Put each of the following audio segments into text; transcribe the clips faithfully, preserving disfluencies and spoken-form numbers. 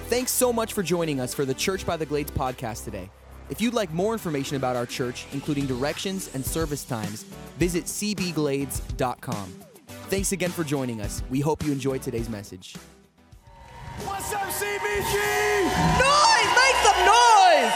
Thanks so much for joining us for the Church by the Glades podcast today. If you'd like more information about our church, including directions and service times, visit c b glades dot com. Thanks again for joining us. We hope you enjoyed today's message. What's up, C B G? Noise! Make some noise!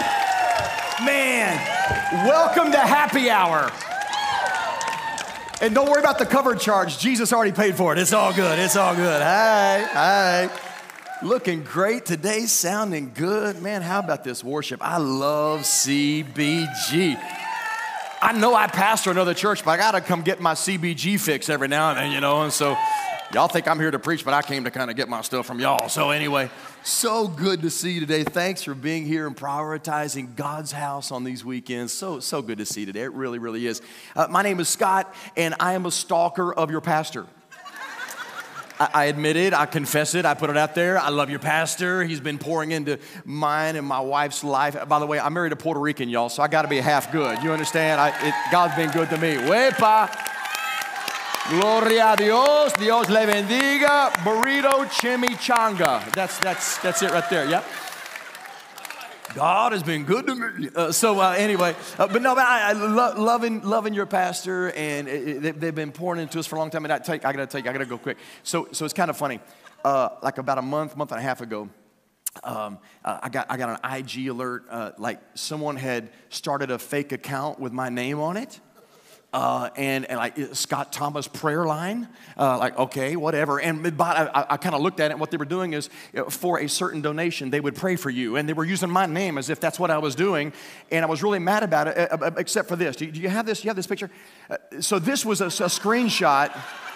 Man, welcome to happy hour. And don't worry about the cover charge. Jesus already paid for it. It's all good. It's all good. Hi, hi. Looking great today, sounding good. Man, how about this worship? I love C B G. I know I pastor another church, but I got to come get my C B G fix every now and then, you know, and so y'all think I'm here to preach, but I came to kind of get my stuff from y'all. So anyway, so good to see you today. Thanks for being here and prioritizing God's house on these weekends. So, so good to see you today. It really, really is. Uh, my name is Scott, and I am a stalker of your pastor. I admit it, I confess it, I put it out there. I love your pastor. He's been pouring into mine and my wife's life. By the way, I'm married a Puerto Rican, y'all, so I got to be half good. You understand? I, it, God's been good to me. Wepa. Gloria a Dios. Dios le bendiga. Burrito chimichanga. That's, that's, that's it right there, yep. God has been good to me. Uh, so uh, anyway, uh, but no, but I, I lo- loving loving your pastor, and it, it, they've been pouring into us for a long time. And I take, I gotta take, I gotta go quick. So, so it's kind of funny. Uh, like about a month, month and a half ago, um, uh, I got I got an I G alert. Uh, like someone had started a fake account with my name on it. Uh, and, and like Scott Thomas prayer line, uh, like, okay, whatever. And but I, I kind of looked at it, and what they were doing is, you know, for a certain donation, they would pray for you. And they were using my name as if that's what I was doing. And I was really mad about it, uh, except for this. Do you, do you have this? Do you have this picture? Uh, so this was a, a screenshot.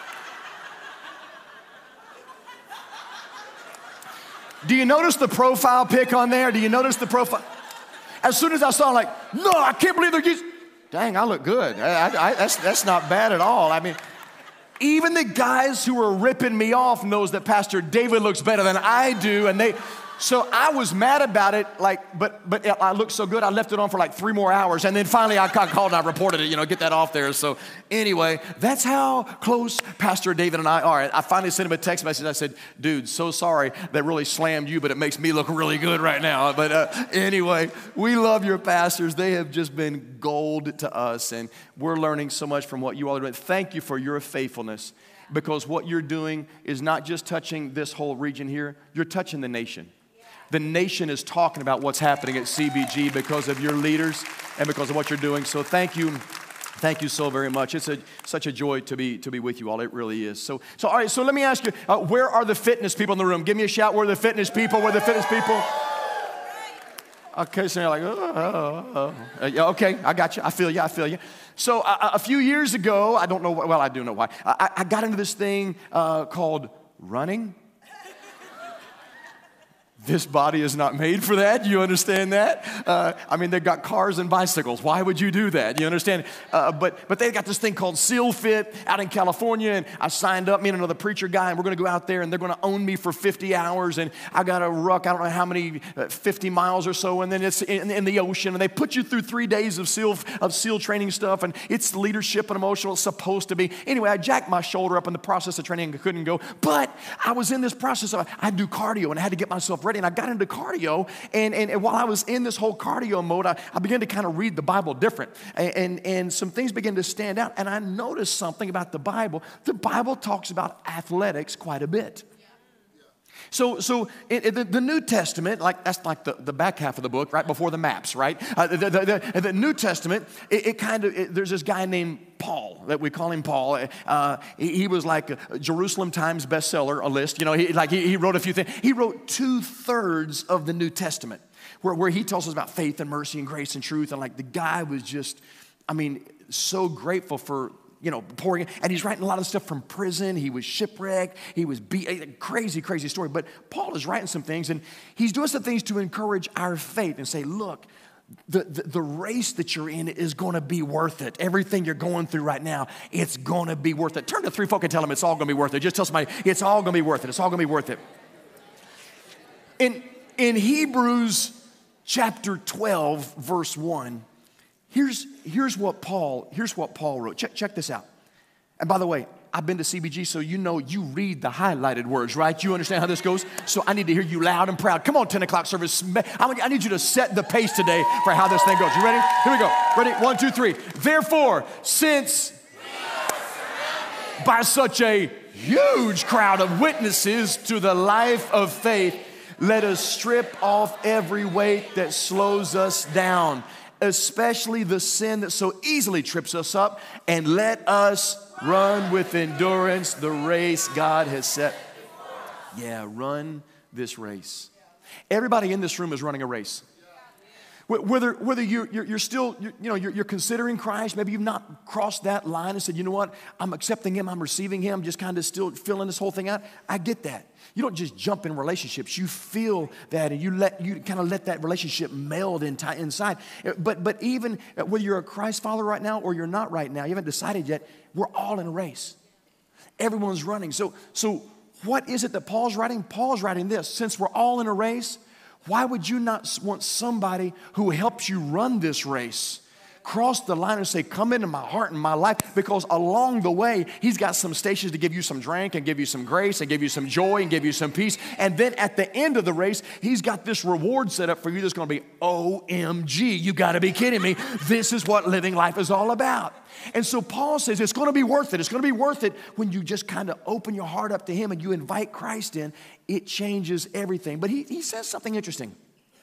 Do you notice the profile pic on there? Do you notice the profile? As soon as I saw it, like, no, I can't believe they're using. Dang, I look good. I, I, that's, that's not bad at all. I mean, even the guys who are ripping me off knows that Pastor David looks better than I do, and they. So I was mad about it, like, but but I looked so good, I left it on for like three more hours, and then finally I got called and I reported it, you know, get that off there. So anyway, that's how close Pastor David and I are. I finally sent him a text message. I said, dude, so sorry that really slammed you, but it makes me look really good right now. But uh, anyway, we love your pastors. They have just been gold to us, and we're learning so much from what you all are doing. Thank you for your faithfulness, because what you're doing is not just touching this whole region here, you're touching the nation. The nation is talking about what's happening at C B G because of your leaders and because of what you're doing. So thank you. Thank you so very much. It's a, such a joy to be to be with you all. It really is. So, so all right, so let me ask you, uh, where are the fitness people in the room? Give me a shout. Where are the fitness people? Where are the fitness people? Okay, so you're like, oh, oh, oh. Uh, yeah, okay, I got you. I feel you. I feel you. So uh, a few years ago, I don't know, well, I do know why. I, I got into this thing uh, called running. This body is not made for that. You understand that? Uh, I mean, they've got cars and bicycles. Why would you do that? You understand? Uh, but but they've got this thing called Seal Fit out in California, and I signed up, me and another preacher guy, and we're going to go out there, and they're going to own me for fifty hours, and I got to ruck, I don't know how many, uh, fifty miles or so, and then it's in, in the ocean, and they put you through three days of SEAL, of SEAL training stuff, and it's leadership and emotional. It's supposed to be. Anyway, I jacked my shoulder up in the process of training and couldn't go, but I was in this process of, I do cardio, and I had to get myself ready. And I got into cardio, and, and, and while I was in this whole cardio mode, I, I began to kind of read the Bible different, and, and, and some things began to stand out, and I noticed something about the Bible. The Bible talks about athletics quite a bit. So, so in, in the, the New Testament, like that's like the, the back half of the book, right before the maps, right? Uh, the, the, the, the New Testament, it, it kind of, it, there's this guy named Paul, that we call him Paul. Uh, he, he was like a Jerusalem Times bestseller, a list, you know, he, like he, he wrote a few things. He wrote two thirds of the New Testament, where, where he tells us about faith and mercy and grace and truth. And like the guy was just, I mean, so grateful for, you know, pouring, and he's writing a lot of stuff from prison. He was shipwrecked. He was beat, crazy, crazy story. But Paul is writing some things, and he's doing some things to encourage our faith and say, look, the, the, the race that you're in is going to be worth it. Everything you're going through right now, it's going to be worth it. Turn to three folk and tell them it's all going to be worth it. Just tell somebody, it's all going to be worth it. It's all going to be worth it. In, in Hebrews chapter twelve, verse one, Here's, here's what Paul, here's what Paul wrote. Check, check this out. And by the way, I've been to C B G, so you know you read the highlighted words, right? You understand how this goes? So I need to hear you loud and proud. Come on, ten o'clock service. I need you to set the pace today for how this thing goes. You ready? Here we go. Ready? One, two, three. Therefore, since by such a huge crowd of witnesses to the life of faith, let us strip off every weight that slows us down, especially the sin that so easily trips us up, and let us run with endurance the race God has set. Yeah, run this race. Everybody in this room is running a race. Whether, whether you're, you're, you're still, you're, you know, you're, you're considering Christ, maybe you've not crossed that line and said, you know what, I'm accepting Him, I'm receiving Him, just kind of still filling this whole thing out. I get that. You don't just jump in relationships. You feel that, and you let you kind of let that relationship meld in t- inside. But but even whether you're a Christ follower right now or you're not right now, you haven't decided yet. We're all in a race. Everyone's running. So so what is it that Paul's writing? Paul's writing this: since we're all in a race, why would you not want somebody who helps you run this race cross the line and say, come into my heart and my life? Because along the way, He's got some stations to give you some drink and give you some grace and give you some joy and give you some peace. And then at the end of the race, He's got this reward set up for you that's going to be O M G. You got to be kidding me. This is what living life is all about. And so Paul says it's going to be worth it. It's going to be worth it when you just kind of open your heart up to Him and you invite Christ in. It changes everything. But he, he says something interesting.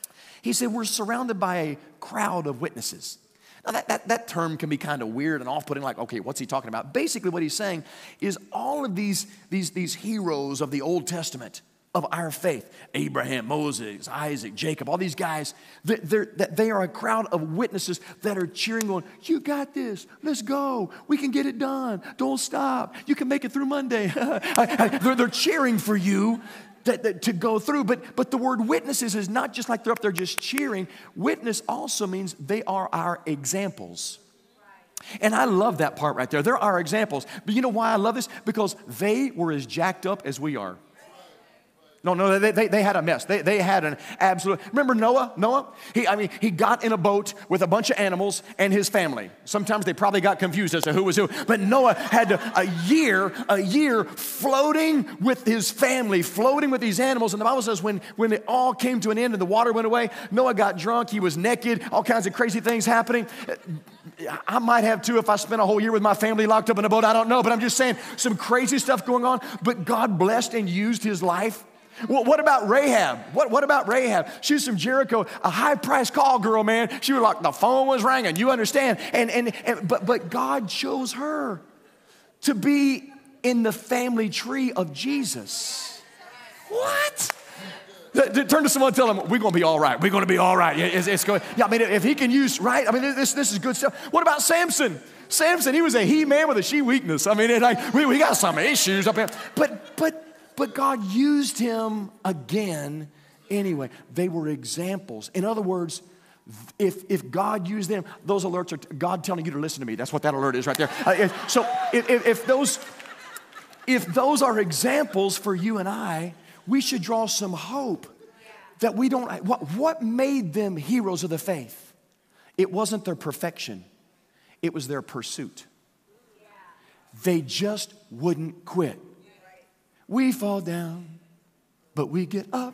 He said we're surrounded by a crowd of witnesses. Now, that, that, that term can be kind of weird and off-putting, like, okay, what's he talking about? Basically, what he's saying is all of these, these, these heroes of the Old Testament, of our faith, Abraham, Moses, Isaac, Jacob, all these guys, they're, they are a crowd of witnesses that are cheering, going, you got this, let's go, we can get it done, don't stop, you can make it through Monday. they're, they're cheering for you. That, that, to go through, but but the word witnesses is not just like they're up there just cheering. Witness also means they are our examples. And I love that part right there. They're our examples. But you know why I love this? Because they were as jacked up as we are. No, no, they, they, they had a mess. They, they had an absolute, remember Noah? Noah? He, I mean, he got in a boat with a bunch of animals and his family. Sometimes they probably got confused as to who was who. But Noah had to, a year, a year floating with his family, floating with these animals. And the Bible says when, when it all came to an end and the water went away, Noah got drunk, he was naked, all kinds of crazy things happening. I might have too if I spent a whole year with my family locked up in a boat. I don't know, but I'm just saying some crazy stuff going on. But God blessed and used his life. Well, what about Rahab? What, what about Rahab? She was from Jericho, a high-priced call girl, man. She was like, the phone was ringing, you understand? And, and, and but, but God chose her to be in the family tree of Jesus. What? Turn to someone and tell them, we're going to be all right. We're going to be all right. It's, it's going, yeah, I mean, if he can use, right? I mean, this, this is good stuff. What about Samson? Samson, he was a he-man with a she-weakness. I mean, it, like, we, we got some issues up here. But, but, But God used him again anyway. They were examples. In other words, if, if God used them, those alerts are God telling you to listen to me. That's what that alert is right there. Uh, if, so if, if, if, those, if those are examples for you and I, we should draw some hope that we don't, what, what made them heroes of the faith? It wasn't their perfection. It was their pursuit. They just wouldn't quit. We fall down, but we get up.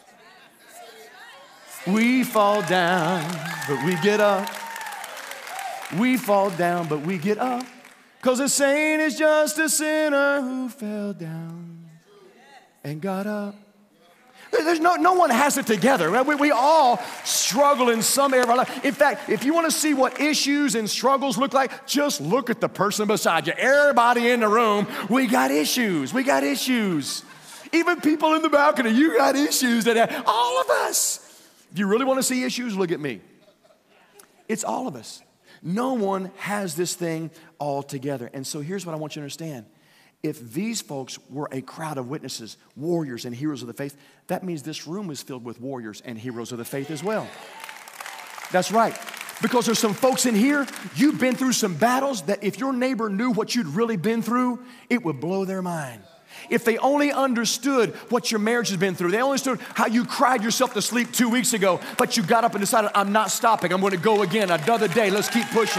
We fall down, but we get up. We fall down, but we get up. Because a saint is just a sinner who fell down and got up. There's no, no one has it together. We, we all struggle in some area of our life. In fact, if you want to see what issues and struggles look like, just look at the person beside you. Everybody in the room, we got issues. We got issues. Even people in the balcony, you got issues. That all of us. If you really want to see issues, look at me. It's all of us. No one has this thing all together. And so here's what I want you to understand. If these folks were a crowd of witnesses, warriors and heroes of the faith, that means this room is filled with warriors and heroes of the faith as well. That's right. Because there's some folks in here, you've been through some battles that if your neighbor knew what you'd really been through, it would blow their mind. If they only understood what your marriage has been through, they only understood how you cried yourself to sleep two weeks ago, but you got up and decided, I'm not stopping, I'm going to go again, another day, let's keep pushing.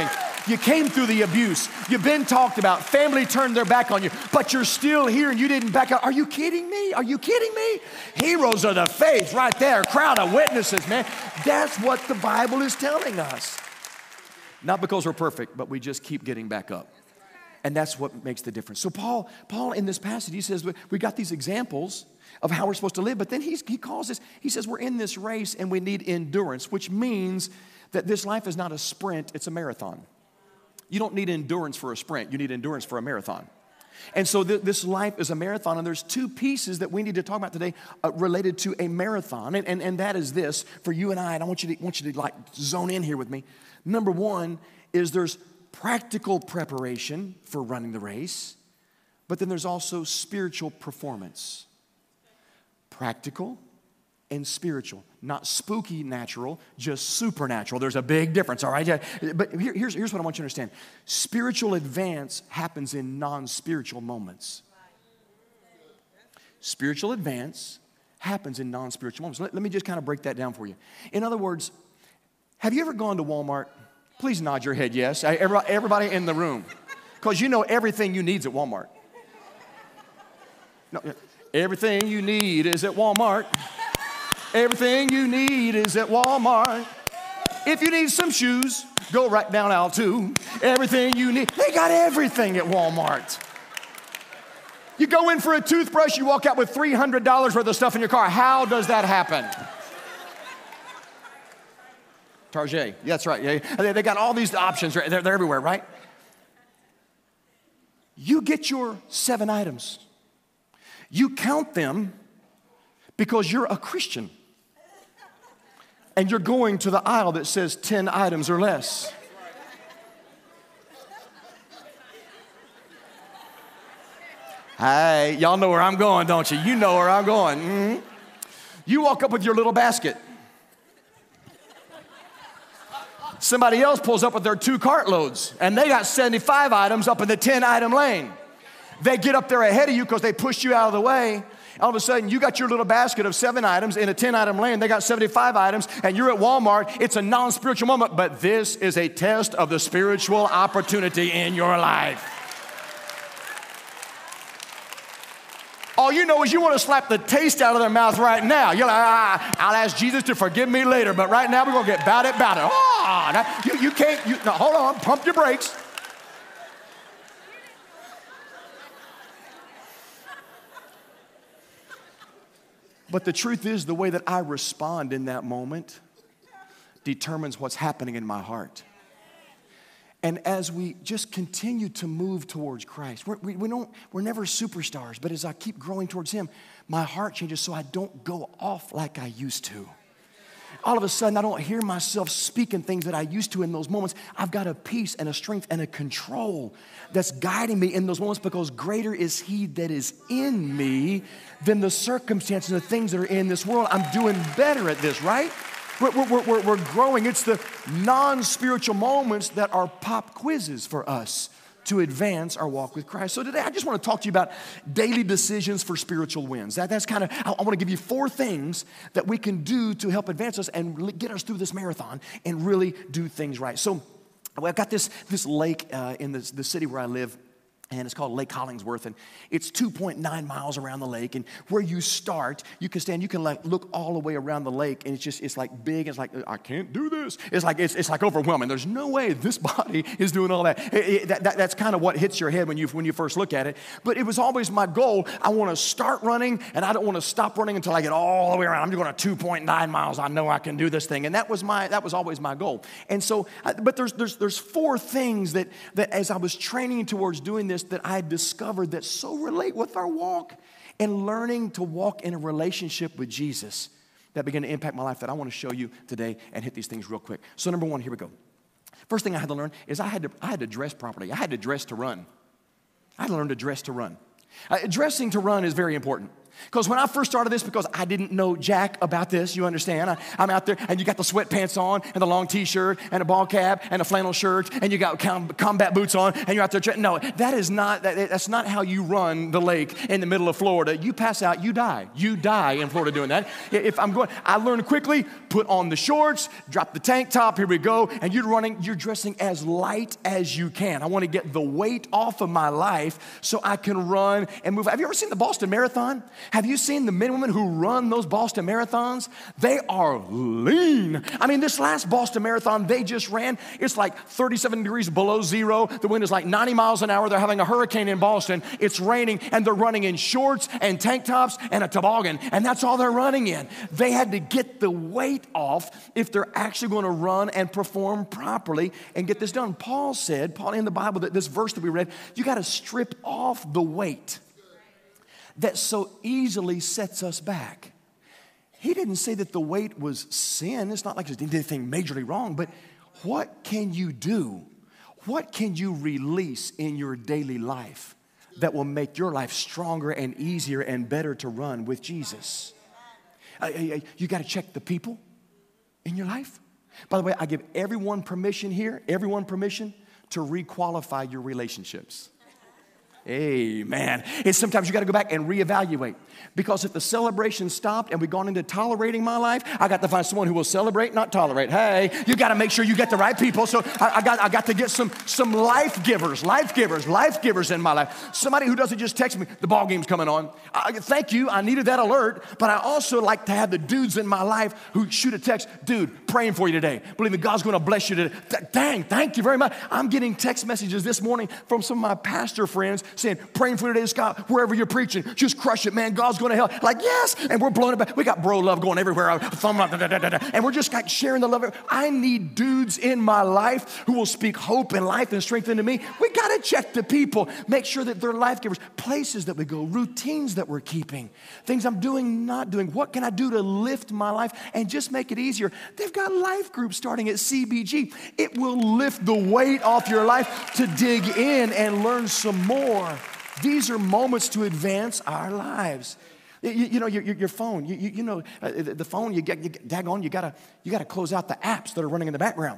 You came through the abuse. You've been talked about. Family turned their back on you, but you're still here and you didn't back out. Are you kidding me? Are you kidding me? Heroes of the faith right there, crowd of witnesses, man. That's what the Bible is telling us. Not because we're perfect, but we just keep getting back up. And that's what makes the difference. So Paul, Paul in this passage, he says, we got these examples of how we're supposed to live, but then he's, he calls this, he says we're in this race and we need endurance, which means that this life is not a sprint, it's a marathon. You don't need endurance for a sprint, you need endurance for a marathon. And so th- this life is a marathon, and there's two pieces that we need to talk about today uh, related to a marathon, and, and, and that is this, for you and I, and I want you to, want you to like zone in here with me. Number one is there's practical preparation for running the race, but then there's also spiritual performance. Practical and spiritual. Not spooky natural, just supernatural. There's a big difference, all right? But here, here's, here's what I want you to understand. Spiritual advance happens in non-spiritual moments. Spiritual advance happens in non-spiritual moments. Let, let me just kind of break that down for you. In other words, have you ever gone to Walmart? Please nod your head yes. Everybody, everybody in the room. Because you know everything you need is at Walmart. No, everything you need is at Walmart. Everything you need is at Walmart. If you need some shoes, go right down aisle two. Everything you need. They got everything at Walmart. You go in for a toothbrush, you walk out with three hundred dollars worth of stuff in your car. How does that happen? Target. Yeah, that's right. Yeah, they got all these options. They're, they're everywhere, right? You get your seven items. You count them because you're a Christian. And you're going to the aisle that says ten items or less. Hey, y'all know where I'm going, don't you? You know where I'm going. Mm-hmm. You walk up with your little basket. Somebody else pulls up with their two cartloads, and they got seventy-five items up in the ten item lane. They get up there ahead of you because they pushed you out of the way. All of a sudden, you got your little basket of seven items in a ten item lane. They got seventy-five items, and you're at Walmart. It's a non-spiritual moment, but this is a test of the spiritual opportunity in your life. All you know is you want to slap the taste out of their mouth right now. You're like, ah, I'll ask Jesus to forgive me later, but right now we're going to get about it, about it. Oh, now, you, you can't, you, no, hold on, pump your brakes. But the truth is, the way that I respond in that moment determines what's happening in my heart. And as we just continue to move towards Christ, we're, we, we don't, we're never superstars, but as I keep growing towards Him, my heart changes so I don't go off like I used to. All of a sudden, I don't hear myself speaking things that I used to in those moments. I've got a peace and a strength and a control that's guiding me in those moments, because greater is He that is in me than the circumstances and the things that are in this world. I'm doing better at this, right? We're, we're, we're, we're growing. It's the non-spiritual moments that are pop quizzes for us to advance our walk with Christ. So today, I just want to talk to you about daily decisions for spiritual wins. That, that's kind of, I, I want to give you four things that we can do to help advance us and really get us through this marathon and really do things right. So I've got this, this lake uh, in this, the city where I live, and it's called Lake Hollingsworth, and it's two point nine miles around the lake. And where you start, you can stand, you can like look all the way around the lake, and it's just, it's like big. It's like, I can't do this. It's like, it's, it's like overwhelming. There's no way this body is doing all that. It, it, that, that that's kind of what hits your head when you, when you first look at it. But it was always my goal. I want to start running, and I don't want to stop running until I get all the way around. I'm going to two point nine miles. I know I can do this thing. And that was my, that was always my goal. And so, but there's, there's, there's four things that, that as I was training towards doing this, that I discovered that so relate with our walk and learning to walk in a relationship with Jesus that began to impact my life, that I want to show you today and hit these things real quick. So number one, here we go. First thing I had to learn is I had to, I had to dress properly. I had to dress to run. I had to learn to dress to run. Uh, dressing to run is very important. Because when I first started this, because I didn't know jack about this, you understand? I, I'm out there, and you got the sweatpants on, and the long T-shirt, and a ball cap, and a flannel shirt, and you got com- combat boots on, and you're out there. Tra- no, that is not, that, that's not how you run the lake in the middle of Florida. You pass out, you die. You die in Florida doing that. If I'm going, I learned quickly, put on the shorts, drop the tank top, here we go, and you're running, you're dressing as light as you can. I want to get the weight off of my life so I can run and move. Have you ever seen the Boston Marathon? Have you seen the men and women who run those Boston Marathons? They are lean. I mean, this last Boston Marathon they just ran, it's like thirty-seven degrees below zero. The wind is like ninety miles an hour. They're having a hurricane in Boston. It's raining, and they're running in shorts and tank tops and a toboggan, and that's all they're running in. They had to get the weight off if they're actually going to run and perform properly and get this done. Paul said, Paul in the Bible, that this verse that we read, you got to strip off the weight that so easily sets us back. He didn't say that the weight was sin. It's not like there's anything majorly wrong, but what can you do? What can you release in your daily life that will make your life stronger and easier and better to run with Jesus? Uh, you got to check the people in your life. By the way, I give everyone permission here, everyone permission to requalify your relationships. Amen. It's sometimes you got to go back and reevaluate, because if the celebration stopped and we've gone into tolerating my life, I got to find someone who will celebrate, not tolerate. Hey, you got to make sure you get the right people. So I, I got I got to get some some life givers, life givers, life givers in my life. Somebody who doesn't just text me, the ball game's coming on. I, thank you, I needed that alert. But I also like to have the dudes in my life who shoot a text, dude, praying for you today. Believe me, God's going to bless you today. Th- dang, thank you very much. I'm getting text messages this morning from some of my pastor friends saying, praying for you today, Scott, wherever you're preaching, just crush it, man. God's going to help. Like, yes. And we're blowing it back. We got bro love going everywhere. And we're just like sharing the love. I need dudes in my life who will speak hope and life and strength into me. We got to check the people, make sure that they're life givers, places that we go, routines that we're keeping, things I'm doing, not doing. What can I do to lift my life and just make it easier? They've got life groups starting at C B G. It will lift the weight off your life to dig in and learn some more. These are moments to advance our lives. You, you know, your, your phone, you, you, you know, uh, the, the phone, you get, you, daggone, you gotta, you gotta close out the apps that are running in the background.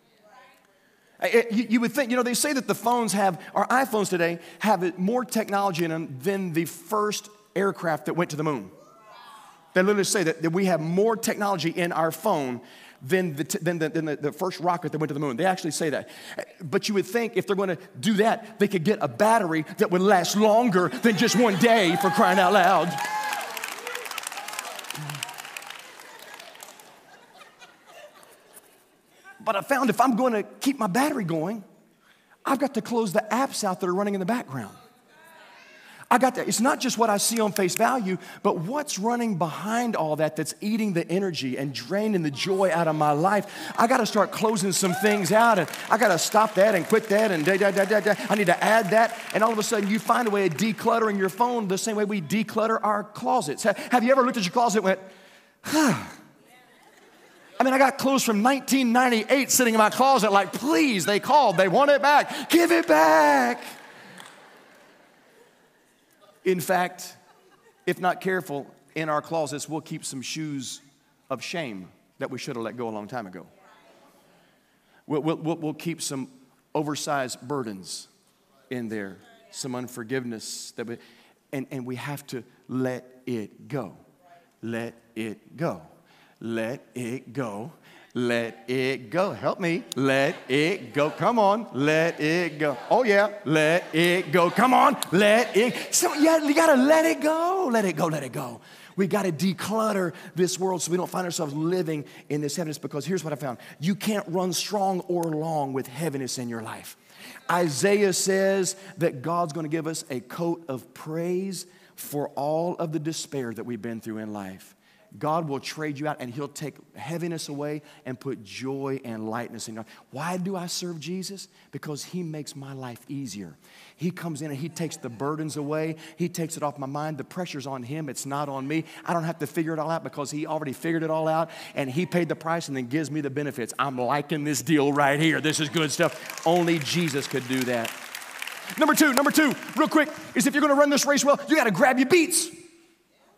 Uh, it, you, you would think, you know, they say that the phones have, our iPhones today have more technology in them than the first aircraft that went to the moon. They literally say that, that we have more technology in our phone than the, than, the, than the, the first rocket that went to the moon. They actually say that. But you would think if they're going to do that, they could get a battery that would last longer than just one day, for crying out loud. But I found if I'm going to keep my battery going, I've got to close the apps out that are running in the background. I got that. It's not just what I see on face value, but what's running behind all that that's eating the energy and draining the joy out of my life. I got to start closing some things out, and I got to stop that and quit that, and da, da, da, da, da. I need to add that, and all of a sudden you find a way of decluttering your phone the same way we declutter our closets. Have you ever looked at your closet and went, huh? I mean, I got clothes from nineteen ninety-eight sitting in my closet like, please, they called, they want it back. Give it back. In fact, if not careful, in our closets, we'll keep some shoes of shame that we should have let go a long time ago. We'll, we'll, we'll keep some oversized burdens in there, some unforgiveness, that we, and, and we have to let it go. Let it go. Let it go. Let it go. Help me. Let it go. Come on. Let it go. Oh, yeah. Let it go. Come on. Let it. So, yeah, you got to let it go. Let it go. Let it go. We got to declutter this world so we don't find ourselves living in this heaviness, because here's what I found. You can't run strong or long with heaviness in your life. Isaiah says that God's going to give us a coat of praise for all of the despair that we've been through in life. God will trade you out, and He'll take heaviness away and put joy and lightness in your life. Why do I serve Jesus? Because He makes my life easier. He comes in and He takes the burdens away. He takes it off my mind. The pressure's on Him. It's not on me. I don't have to figure it all out because He already figured it all out, and He paid the price and then gives me the benefits. I'm liking this deal right here. This is good stuff. Only Jesus could do that. Number two, number two, real quick, is if you're going to run this race well, you got to grab your beats.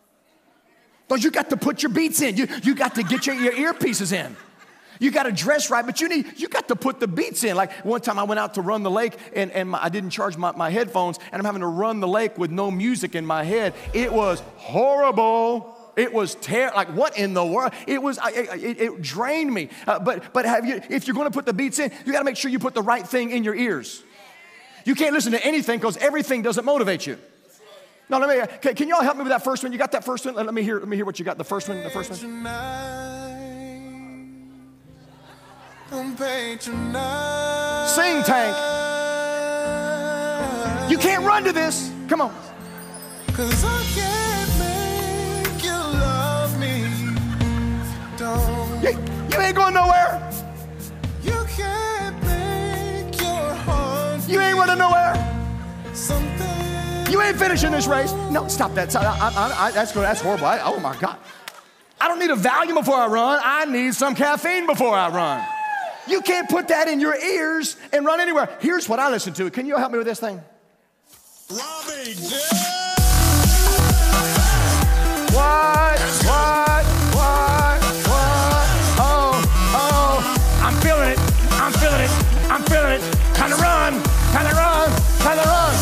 Well, you got to put your beats in. You, you got to get your, your earpieces in. You got to dress right, but you need, you got to put the beats in. Like one time I went out to run the lake and, and my, I didn't charge my, my headphones and I'm having to run the lake with no music in my head. It was horrible. It was terrible. Like what in the world? It was, it, it, it drained me. Uh, but but have you, if you're going to put the beats in, you got to make sure you put the right thing in your ears. You can't listen to anything because everything doesn't motivate you. No, let me, can, can y'all help me with that first one? You got that first one? Let me hear, let me hear what you got. The first one, the first one. Sing, Tank. You can't run to this. Come on. Cause I can't make you love me. Don't. You, you ain't going nowhere. You can't make your heart. You ain't running nowhere. Something. You ain't finishing this race. No, stop that. I, I, I, that's, that's horrible. I, oh my God. I don't need a Valium before I run. I need some caffeine before I run. You can't put that in your ears and run anywhere. Here's what I listen to. Can you help me with this thing? Robbie, What? What? What? What? Oh, oh. I'm feeling it. I'm feeling it. I'm feeling it. Time to run. Time to run. Time to run.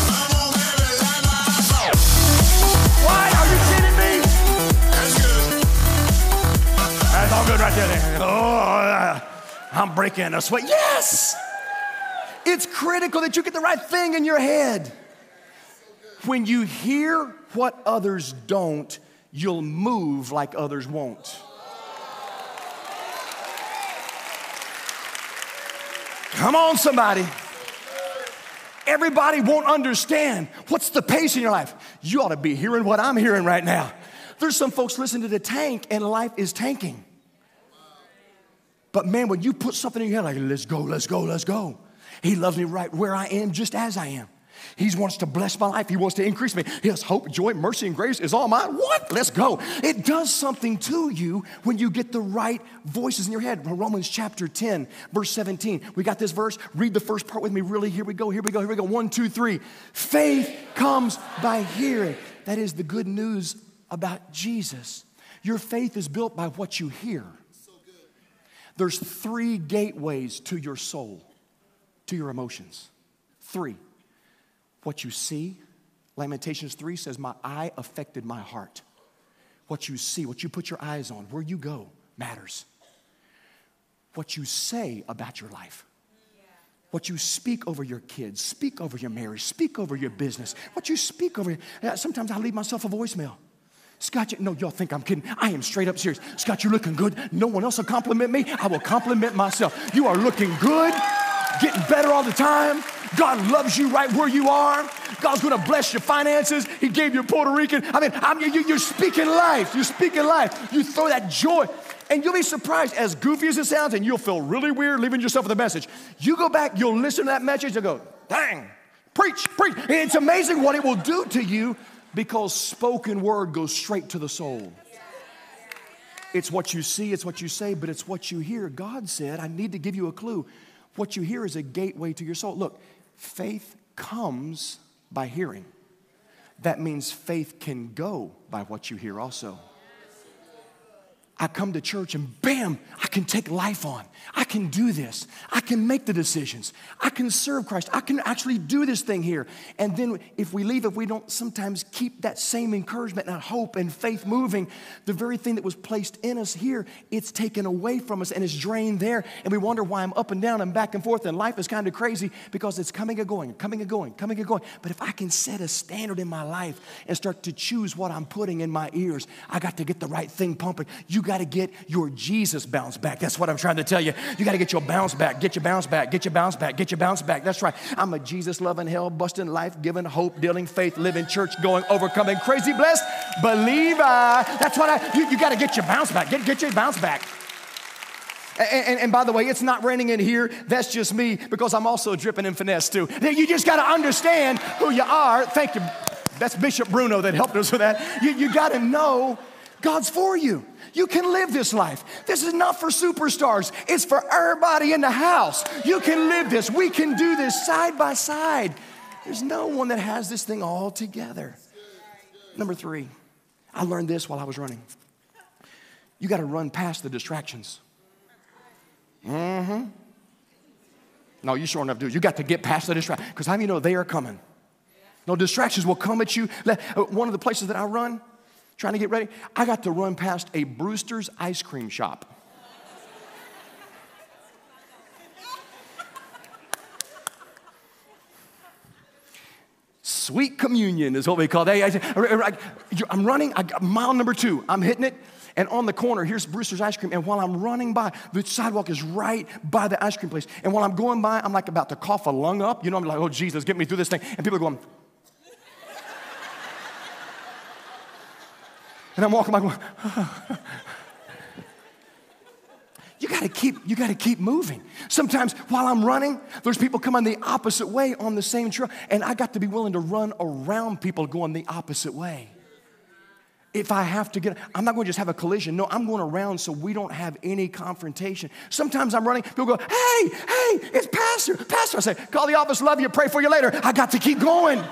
What? Are you kidding me? That's good. That's all good right there. there. Oh, I'm breaking a sweat. Yes! It's critical that you get the right thing in your head. When you hear what others don't, you'll move like others won't. Come on, somebody. Everybody won't understand. What's the pace in your life? You ought to be hearing what I'm hearing right now. There's some folks listening to the tank and life is tanking. But man, when you put something in your head like, let's go, let's go, let's go. He loves me right where I am, just as I am. He wants to bless my life. He wants to increase me. His hope, joy, mercy, and grace is all mine. What? Let's go. It does something to you when you get the right voices in your head. Romans chapter ten, verse seventeen. We got this verse. Read the first part with me. Really, here we go, here we go, here we go. One, two, three. Faith comes by hearing. That is the good news about Jesus. Your faith is built by what you hear. There's three gateways to your soul, to your emotions. Three. What you see. Lamentations three says, my eye affected my heart. What you see, what you put your eyes on, where you go matters. What you say about your life. What you speak over your kids, speak over your marriage, speak over your business. What you speak over, sometimes I leave myself a voicemail. Scott, you, no, y'all think I'm kidding. I am straight up serious. Scott, you're looking good. No one else will compliment me. I will compliment myself. You are looking good, getting better all the time. God loves you right where you are. God's going to bless your finances. He gave you a Puerto Rican. I mean, I'm, you, you're speaking life. You're speaking life. You throw that joy. And you'll be surprised, as goofy as it sounds, and you'll feel really weird leaving yourself with a message. You go back, you'll listen to that message, and go, dang, preach, preach. And it's amazing what it will do to you. Because spoken word goes straight to the soul. It's what you see, it's what you say, but it's what you hear. God said, I need to give you a clue. What you hear is a gateway to your soul. Look, faith comes by hearing. That means faith can go by what you hear also. I come to church and bam, I can take life on. I can do this. I can make the decisions. I can serve Christ. I can actually do this thing here. And then if we leave, if we don't sometimes keep that same encouragement and hope and faith moving, the very thing that was placed in us here, it's taken away from us and it's drained there. And we wonder why I'm up and down and back and forth and life is kind of crazy because it's coming and going, coming and going, coming and going. But if I can set a standard in my life and start to choose what I'm putting in my ears, I got to get the right thing pumping. You got to get your Jesus bounce back. That's what I'm trying to tell you. You got to get your bounce back, get your bounce back, get your bounce back, get your bounce back. That's right. I'm a Jesus-loving, hell-busting, life-giving, hope-dealing, faith-living, church-going, overcoming, crazy blessed believer. That's what I, you, you got to get your bounce back. Get, get your bounce back. And, and, and by the way, it's not raining in here. That's just me because I'm also dripping in finesse too. You just got to understand who you are. Thank you. That's Bishop Bruno that helped us with that. You, you got to know God's for you. You can live this life. This is not for superstars. It's for everybody in the house. You can live this. We can do this side by side. There's no one that has this thing all together. Number three, I learned this while I was running. You got to run past the distractions. Mm-hmm. No, you sure enough do. You got to get past the distractions. Because how do you know they are coming? No, distractions will come at you. One of the places that I run, trying to get ready, I got to run past a Brewster's ice cream shop. Sweet communion is what we call it. I'm running, I got mile number two. I'm hitting it. And on the corner, here's Brewster's ice cream. And while I'm running by, the sidewalk is right by the ice cream place. And while I'm going by, I'm like about to cough a lung up. You know, I'm like, oh, Jesus, get me through this thing. And people are going. And I'm walking by going, oh. You gotta keep, you gotta keep moving. Sometimes while I'm running, there's people coming the opposite way on the same trail, and I got to be willing to run around people going the opposite way. If I have to get, I'm not going to just have a collision. No, I'm going around so we don't have any confrontation. Sometimes I'm running, people go, hey, hey, it's Pastor, Pastor. I say, call the office, love you, pray for you later. I got to keep going.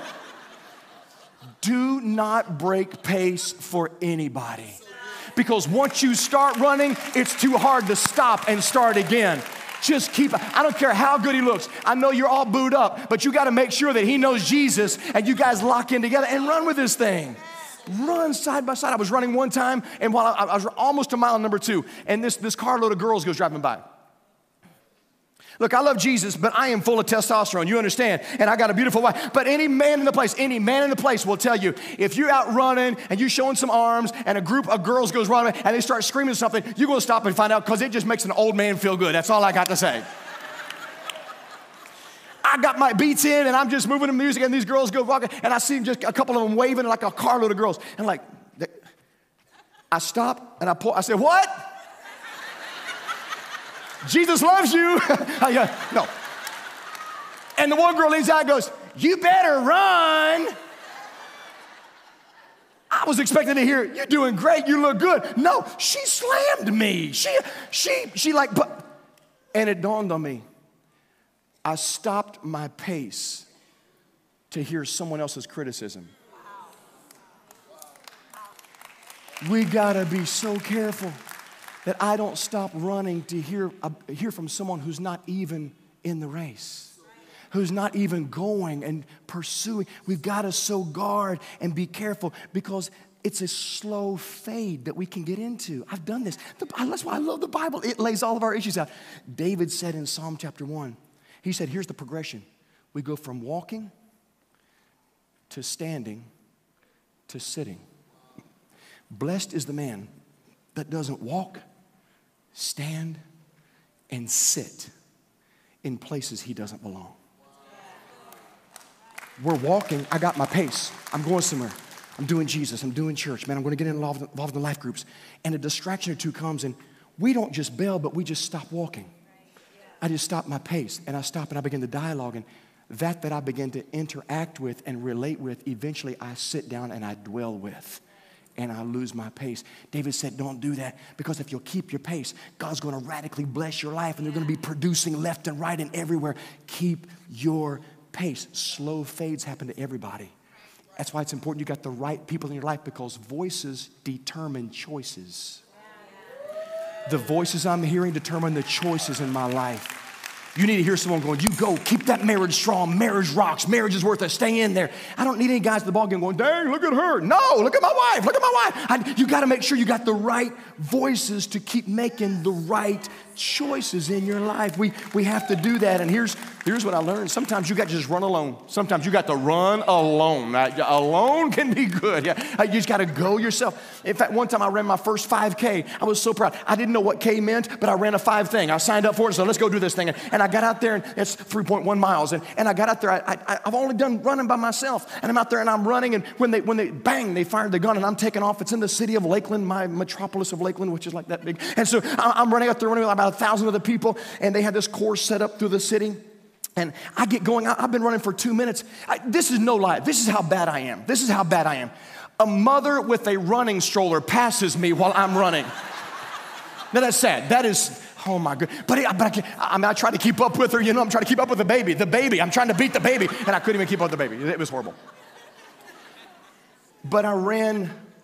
Do not break pace for anybody. Because once you start running, it's too hard to stop and start again. Just keep, I don't care how good he looks. I know you're all booed up, but you got to make sure that he knows Jesus and you guys lock in together and run with this thing. Run side by side. I was running one time, and while I, I was almost to mile number two, and this, this carload of girls goes driving by. Look, I love Jesus, but I am full of testosterone. You understand? And I got a beautiful wife. But any man in the place, any man in the place will tell you, if you're out running and you're showing some arms and a group of girls goes running and they start screaming something, you're going to stop and find out because it just makes an old man feel good. That's all I got to say. I got my beats in and I'm just moving the music and these girls go walking and I see just a couple of them waving like a carload of girls. And like, they, I stop and I pull, I say, what? Jesus loves you. No. And the one girl leans out and goes, you better run. I was expecting to hear, you're doing great, you look good. No, she slammed me. She, she, she like, but, and it dawned on me. I stopped my pace to hear someone else's criticism. We gotta be so careful that I don't stop running to hear, uh, hear from someone who's not even in the race, who's not even going and pursuing. We've got to so guard and be careful because it's a slow fade that we can get into. I've done this. The, that's why I love the Bible. It lays all of our issues out. David said in Psalm chapter one, he said, here's the progression. We go from walking to standing to sitting. Blessed is the man that doesn't walk, stand, and sit in places he doesn't belong. We're walking. I got my pace. I'm going somewhere. I'm doing Jesus. I'm doing church. Man, I'm going to get involved, involved in the life groups. And a distraction or two comes, and we don't just bail, but we just stop walking. I just stop my pace, and I stop, and I begin to dialogue. And that that I begin to interact with and relate with, eventually I sit down and I dwell with. And I lose my pace. David said, don't do that, because if you'll keep your pace, God's going to radically bless your life, and they're going to be producing left and right and everywhere. Keep your pace. Slow fades happen to everybody. That's why it's important you got the right people in your life, because voices determine choices. The voices I'm hearing determine the choices in my life. You need to hear someone going, you go, keep that marriage strong. Marriage rocks. Marriage is worth it. Stay in there. I don't need any guys at the ball game going, dang, look at her. No, look at my wife. Look at my wife. I, you got to make sure you got the right voices to keep making the right choices in your life. We we have to do that. And here's here's what I learned. Sometimes you got to just run alone. Sometimes you got to run alone. Uh, alone can be good. Yeah, you just got to go yourself. In fact, one time I ran my first five K. I was so proud. I didn't know what K meant, but I ran a five thing. I signed up for it, so let's go do this thing. And, and I got out there, and it's three point one miles. And, and I got out there. I, I, I've only done running by myself. And I'm out there, and I'm running. And when they, when they, bang, they fired the gun, and I'm taking off. It's in the city of Lakeland, my metropolis of Lakeland, which is like that big. And so I'm running out there, running with about a thousand other people. And they had this course set up through the city. And I get going. I've been running for two minutes. I, this is no lie. This is how bad I am. This is how bad I am. A mother with a running stroller passes me while I'm running. Now, that's sad. That is, oh, my God. But, but I, can't, I mean, I try to keep up with her. You know, I'm trying to keep up with the baby. The baby. I'm trying to beat the baby. And I couldn't even keep up with the baby. It was horrible. But I ran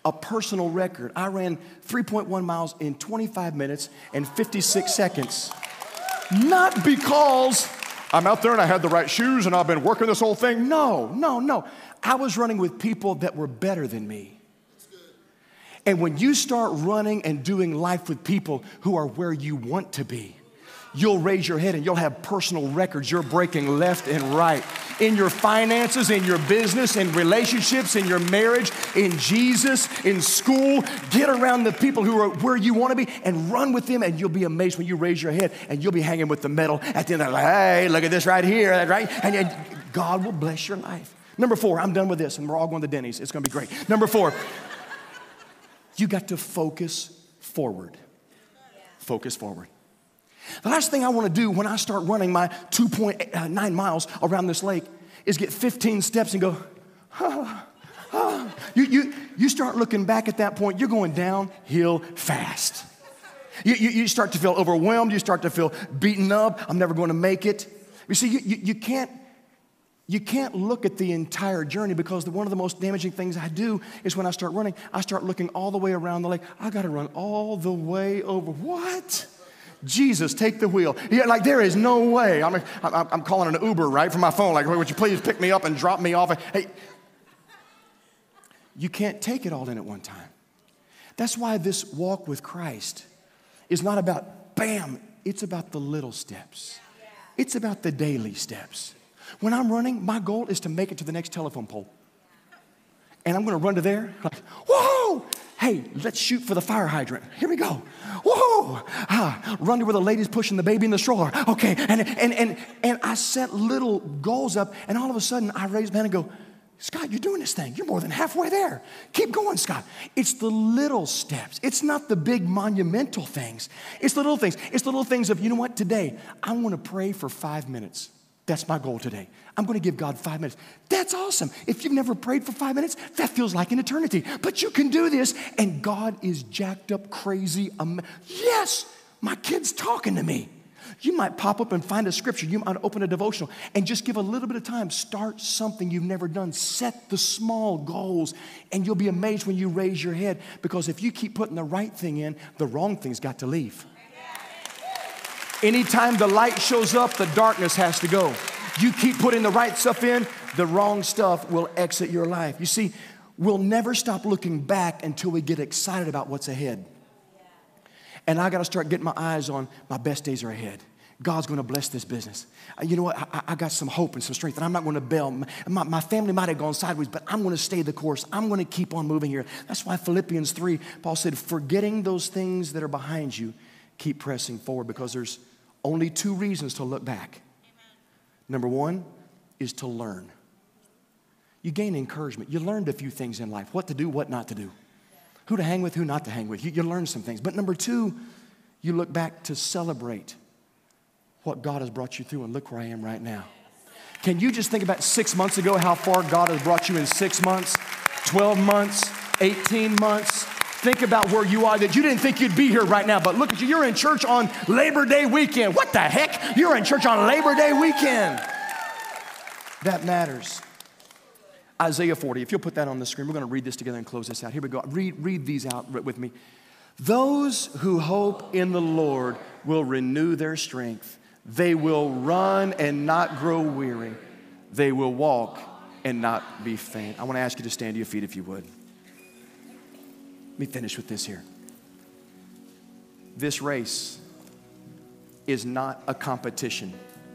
a personal record. I ran three point one miles in twenty-five minutes and fifty-six seconds. Not because I'm out there and I had the right shoes and I've been working this whole thing. No, no, no. I was running with people that were better than me. And when you start running and doing life with people who are where you want to be, you'll raise your head and you'll have personal records. You're breaking left and right in your finances, in your business, in relationships, in your marriage, in Jesus, in school. Get around the people who are where you want to be and run with them, and you'll be amazed when you raise your head and you'll be hanging with the medal at the end of the, like, hey, look at this right here, right? And, and God will bless your life. Number four, I'm done with this, and we're all going to Denny's. It's going to be great. Number four, you got to focus forward. Focus forward. The last thing I want to do when I start running my two point nine miles around this lake is get fifteen steps and go, ah, ah. You, you, you start looking back at that point, you're going downhill fast. You, you, you start to feel overwhelmed. You start to feel beaten up. I'm never going to make it. You see, you, you, you can't You can't look at the entire journey, because the, one of the most damaging things I do is when I start running, I start looking all the way around the lake. I got to run all the way over. What? Jesus, take the wheel. Yeah, like there is no way. I'm, I'm, I'm calling an Uber, right, from my phone. Like, would you please pick me up and drop me off? Hey, you can't take it all in at one time. That's why this walk with Christ is not about bam. It's about the little steps. It's about the daily steps. When I'm running, my goal is to make it to the next telephone pole. And I'm going to run to there. Like, whoa! Hey, let's shoot for the fire hydrant. Here we go. Whoa! Ah, run to where the lady's pushing the baby in the stroller. Okay, and, and, and, and I set little goals up, and all of a sudden, I raise my hand and go, Scott, you're doing this thing. You're more than halfway there. Keep going, Scott. It's the little steps. It's not the big monumental things. It's the little things. It's the little things of, you know what, today, I want to pray for five minutes. That's my goal today. I'm going to give God five minutes. That's awesome. If you've never prayed for five minutes, that feels like an eternity. But you can do this, and God is jacked up, crazy. Am- yes, my kid's talking to me. You might pop up and find a scripture. You might open a devotional and just give a little bit of time. Start something you've never done. Set the small goals, and you'll be amazed when you raise your head, because if you keep putting the right thing in, the wrong thing's got to leave. Anytime the light shows up, the darkness has to go. You keep putting the right stuff in, the wrong stuff will exit your life. You see, we'll never stop looking back until we get excited about what's ahead. And I got to start getting my eyes on my best days are ahead. God's going to bless this business. You know what? I, I got some hope and some strength, and I'm not going to bail. My, my family might have gone sideways, but I'm going to stay the course. I'm going to keep on moving here. That's why Philippians three, Paul said, forgetting those things that are behind you, keep pressing forward, because there's only two reasons to look back. Number one is to learn. You gain encouragement. You learned a few things in life, what to do, what not to do, who to hang with, who not to hang with. You, you learn some things. But number two, you look back to celebrate what God has brought you through, and look where I am right now. Can you just think about six months ago, how far God has brought you in six months, twelve months, eighteen months? Think about where you are that you didn't think you'd be here right now, but look at you. You're in church on Labor Day weekend. What the heck? You're in church on Labor Day weekend. That matters. Isaiah forty, if you'll put that on the screen, we're going to read this together and close this out. Here we go. Read, read these out with me. Those who hope in the Lord will renew their strength. They will run and not grow weary. They will walk and not be faint. I want to ask you to stand to your feet if you would. Let me finish with this here. This race is not a competition.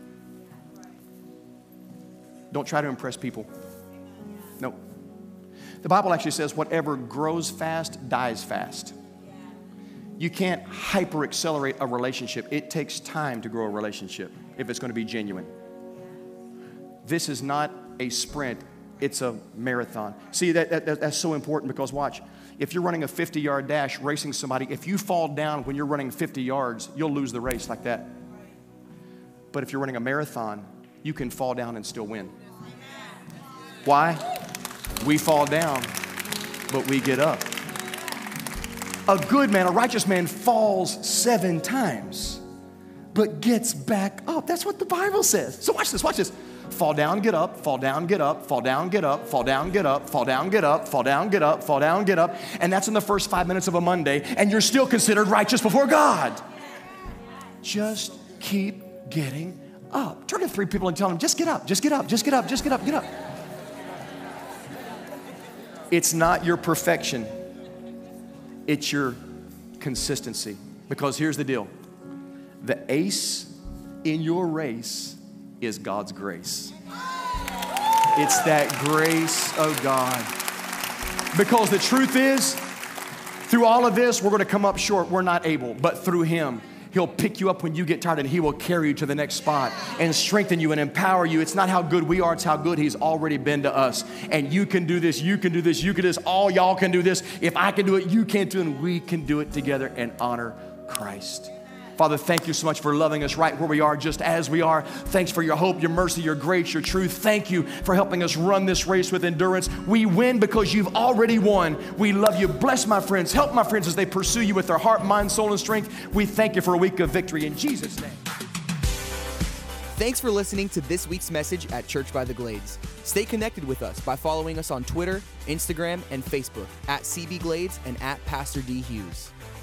Don't try to impress people. No. The Bible actually says whatever grows fast dies fast. You can't hyper accelerate a relationship. It takes time to grow a relationship if it's going to be genuine. This is not a sprint. It's a marathon. See, that, that that's so important, because watch. If you're running a fifty-yard dash, racing somebody, if you fall down when you're running fifty yards, you'll lose the race like that. But if you're running a marathon, you can fall down and still win. Why? We fall down, but we get up. A good man, a righteous man, falls seven times, but gets back up. That's what the Bible says. So watch this, watch this. fall down, get up, fall down, get up, fall down, get up, fall down, get up, fall down, get up, fall down, get up, fall down, get up. And that's in the first five minutes of a Monday, and you're still considered righteous before God. Just keep getting up. Turn to three people and tell them, just get up, just get up, just get up, just get up, get up. It's not your perfection. It's your consistency. Because here's the deal. The ace in your race is God's grace. It's that grace of God. Because the truth is, through all of this, we're going to come up short. We're not able. But through Him, He'll pick you up when you get tired, and He will carry you to the next spot and strengthen you and empower you. It's not how good we are, it's how good He's already been to us. And you can do this, you can do this, you can do this, all y'all can do this. If I can do it, you can too, and we can do it together and honor Christ. Father, thank you so much for loving us right where we are, just as we are. Thanks for your hope, your mercy, your grace, your truth. Thank you for helping us run this race with endurance. We win because you've already won. We love you. Bless my friends. Help my friends as they pursue you with their heart, mind, soul, and strength. We thank you for a week of victory in Jesus' name. Thanks for listening to this week's message at Church by the Glades. Stay connected with us by following us on Twitter, Instagram, and Facebook at C B Glades and at Pastor D Hughes.